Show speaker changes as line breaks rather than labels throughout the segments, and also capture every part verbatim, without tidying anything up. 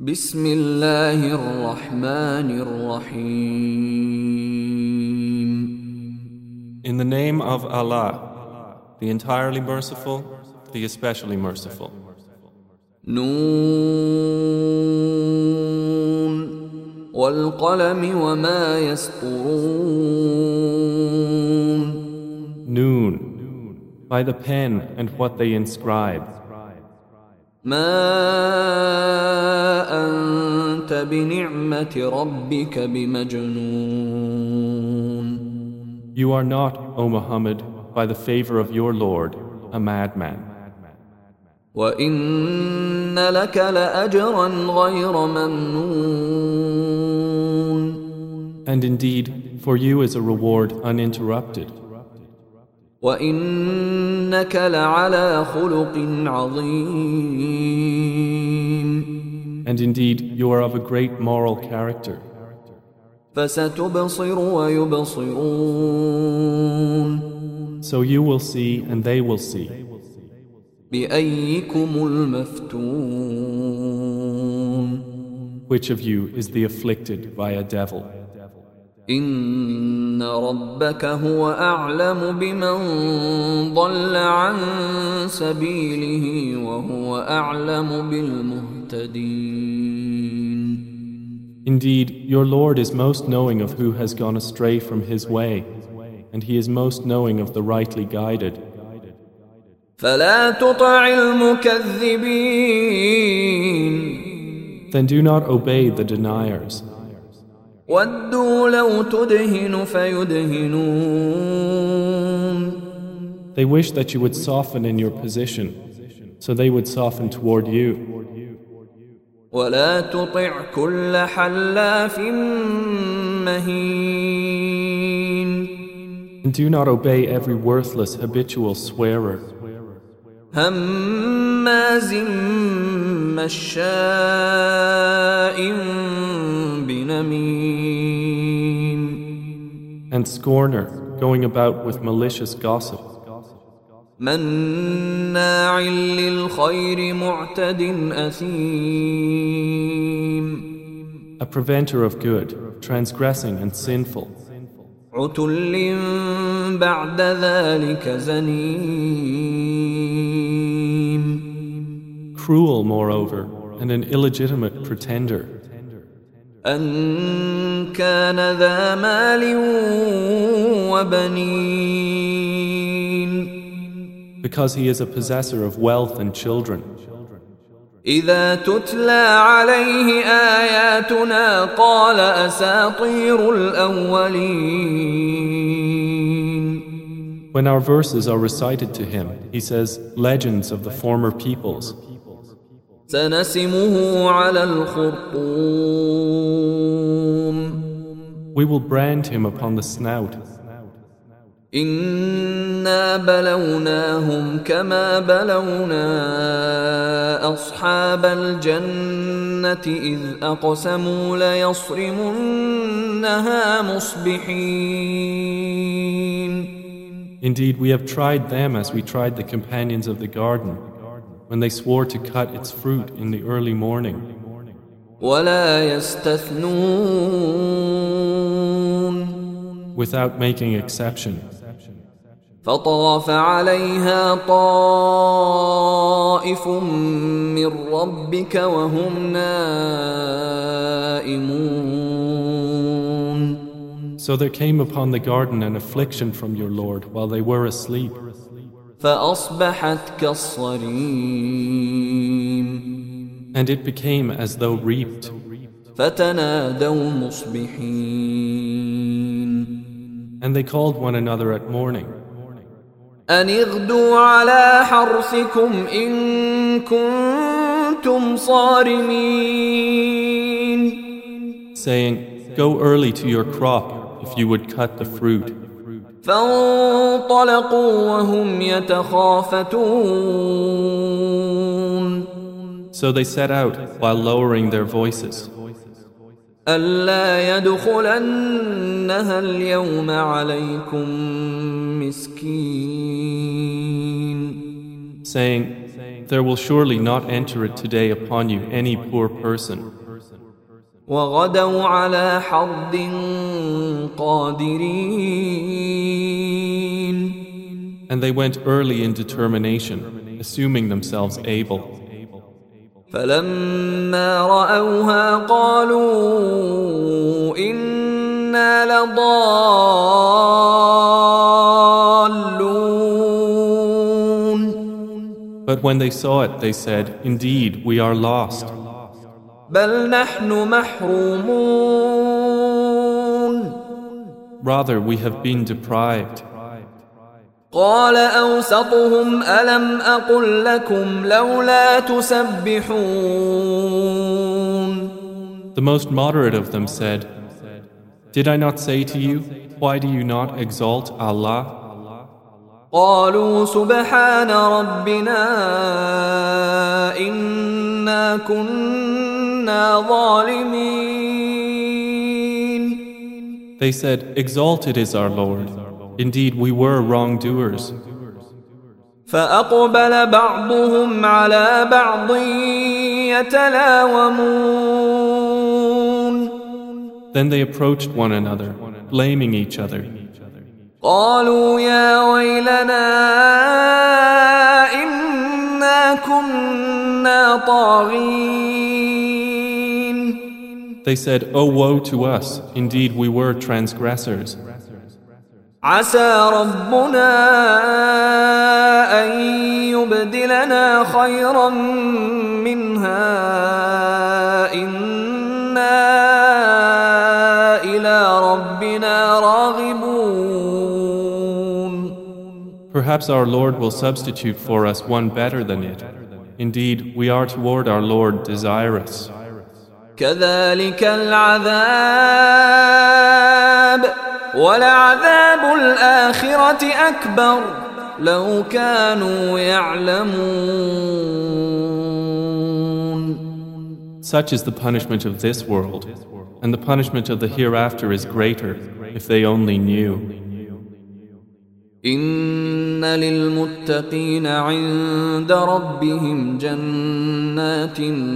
بسم الله الرحمن الرحيم.
In the name of Allah, the entirely merciful, the especially merciful.
نون والقلم وما يسطرون.
Noon, by the pen and what they inscribe.
ما أنت بنعمة ربك بمجنون.
You are not, O Muhammad, by the favor of your Lord, a madman.
وإن لك لأجرا غير ممنون.
And indeed, for you is a reward uninterrupted.
وإنك لعلى خلق عظيم.
And indeed, you are of a great moral character.
فستبصر ويبصرون.
So you will see and they will see.
بأيكم المفتون.
Which of you is the afflicted by a devil?
إن ربك هو أعلم بمن ضل عن سبيله وهو أعلم بالمهتدين.
Indeed, your Lord is most knowing of who has gone astray from his way, and he is most knowing of the rightly guided.
فلا تطع المكذبين.
Then do not obey the deniers.
ودوا لو تدهن فيدهنون.
They wish that you would soften in your position, so they would soften toward you.
ولا تطع كل حلاف مهين.
And do not obey every worthless habitual swearer,
هماز مشاء بنميم.
and scorner, going about with malicious gossip,
مناع للخير معتد أثيم.
a preventer of good, transgressing and sinful,
عتل بعد ذلك زنيم.
cruel moreover, and an illegitimate pretender,
أن كان ذا مال وبنين.
because he is a possessor of wealth and children.
إذا تتلى عليه آياتنا قال أساطير الأولين.
When our verses are recited to him, he says, legends of the former peoples.
سنسمه على الخرطوم.
We will brand him upon the snout.
إنا بلوناهم كما بلونا أصحاب الجنة إذ أقسموا ليصرمنها مصبحين.
Indeed, we have tried them as we tried the companions of the garden, when they swore to cut its fruit in the early morning.
ولا يستثنون.
Without making exception.
فطاف عليها طائف من ربك وهم نائمون.
So there came upon the garden an affliction from your Lord while they were asleep.
فأصبحت كالصريم.
And it became as though reaped.
فتنادوا مصبحين.
And they called one another at morning.
أن اغدوا على حرثكم إن كنتم صارمين.
Saying, go early to your crop if you would cut the fruit.
فانطلقوا وهم يتخافتون.
So they set out while lowering their voices.
ألا يدخلنها اليوم عليكم مسكين.
Saying, there will surely not enter it today upon you any poor person.
وغدوا على حرد قادرين.
And they went early in determination, assuming themselves able.
فلما رأوها قالوا إنا لضالون.
But when they saw it, they said, "Indeed, we are lost."
بل نحن محرومون.
Rather, we have been deprived.
قال أوسطهم ألم أقل لكم لولا تسبحون.
The most moderate of them said, "Did I not say to you, why do you not exalt Allah?"
قالوا سبحان ربنا إنا كنا ظالمين.
They said, "Exalted is our Lord. Indeed, we were wrongdoers."
فأقبل بعضهم على بعض يتلاومون.
Then they approached one another, blaming each other.
قالوا يا ويلنا إنا كنا طاغين.
They said, "Oh, woe to us! Indeed, we were transgressors."
عسى ربنا أن يبدلنا خيرا منها إنا إلى ربنا راغبون.
Perhaps our Lord will substitute for us one better than it. Indeed, we are toward our Lord desirous.
كذلك العذاب ولعذاب الآخرة أكبر لو كانوا يعلمون.
Such is the punishment of this world, and the punishment of the hereafter is greater, if they only knew.
إن للمتقين عند ربهم جنات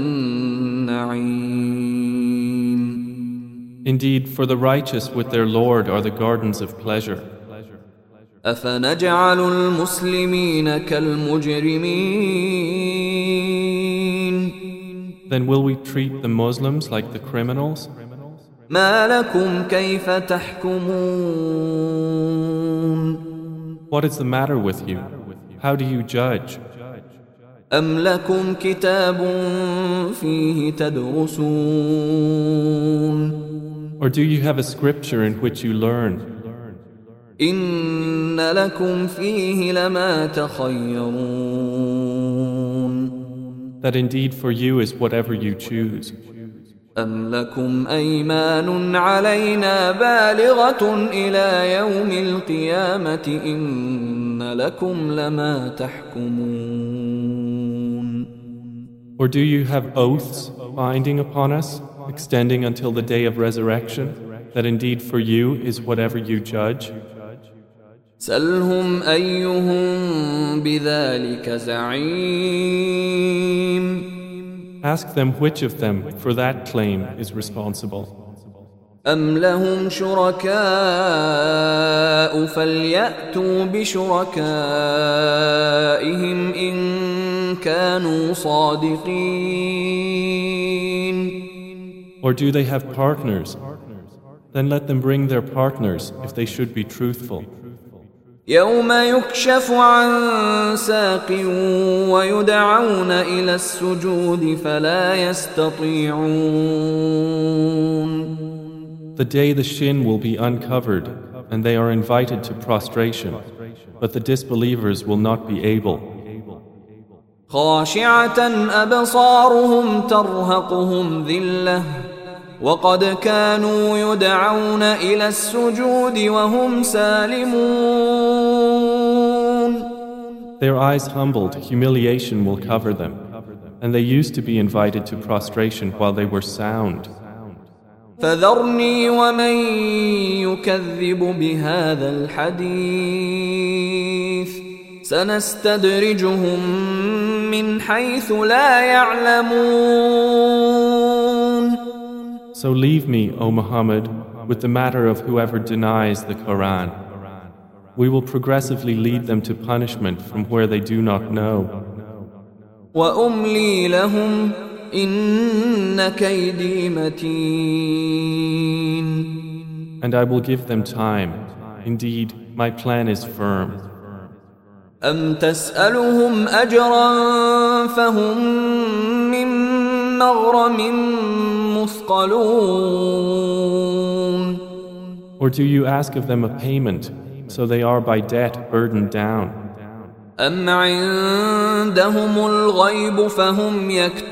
النعيم.
Indeed, for the righteous with their Lord are the gardens of pleasure.
أفنجعل المسلمين كالمجرمين.
Then will we treat the Muslims like the criminals?
ما لكم كيف تحكمون.
What is the matter with you? How do you judge?
أم لكم كتاب فيه تدرسون.
Or do you have a scripture in which you learn?
إن لكم فيه لما تخيرون.
That indeed for you is whatever you choose.
أم لكم أيمان علينا بالغة إلى يوم القيامة إن لكم لما تحكمون.
Or do you have oaths binding upon us, extending until the day of resurrection, that indeed for you is whatever you judge?
سلهم أيهم بذلك زعيم.
Ask them which of them for that claim is responsible.
أم لهم شركاء فليأتوا بشركائهم إن كانوا صادقين.
Or do they have partners? Then let them bring their partners if they should be truthful.
يوم يكشف عن ساق ويدعون إلى السجود فلا يستطيعون.
The day the shin will be uncovered and they are invited to prostration, but the disbelievers will not be able.
خاشعة أبصارهم ترهقهم ذلة وقد كانوا يدعون إلى السجود وهم سالمون.
Their eyes humbled, humiliation will cover them, and they used to be invited to prostration while they were sound.
فذرني ومن يكذب بهذا الحديث سنستدرجهم من حيث لا يعلمون.
So leave me, O Muhammad, with the matter of whoever denies the Quran. We will progressively lead them to punishment from where they do not know.
وأملي لهم إن كيدي متين.
And I will give them time. Indeed, my plan is firm.
أم تسألهم أجرا فهم من مغرم مثقلون.
Or do you ask of them a payment, so they are by debt burdened down?
أم عندهم الغيب فهم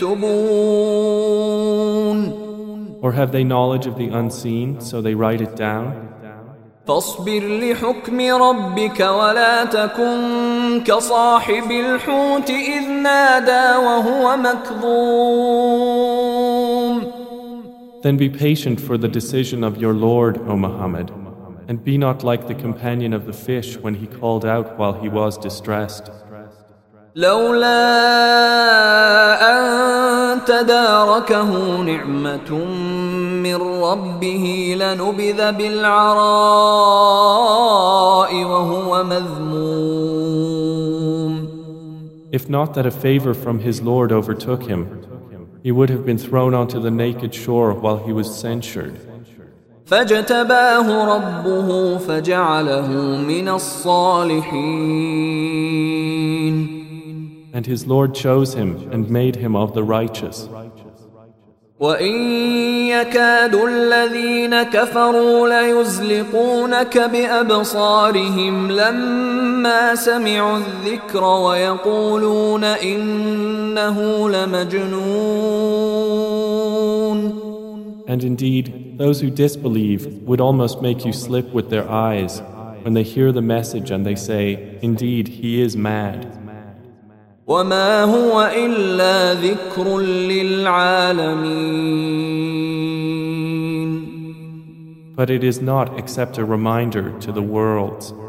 يكتبون.
Or have they knowledge of the unseen, so they write it down?
فاصبر لحكم ربك ولا تكن كصاحب الحوت إذ نادى وهو مكظوم.
Then be patient for the decision of your Lord, O Muhammad, and be not like the companion of the fish when he called out while he was distressed.
لولا أن تداركه نعمة من ربه لنبذ بالعراء وهو مذموم.
If not that a favor from his Lord overtook him, he would have been thrown onto the naked shore while he was censured.
فاجتباه ربه فجعله من الصالحين.
And his Lord chose him and made him of the righteous.
وإن يكاد الذين كفروا ليزلقونك بأبصارهم لما سمعوا الذكر ويقولون إنه لمجنون.
And indeed, those who disbelieve would almost make you slip with their eyes when they hear the message and they say, indeed, he is mad.
وما هو إلا ذكر للعالمين.
But it is not except a reminder to the worlds.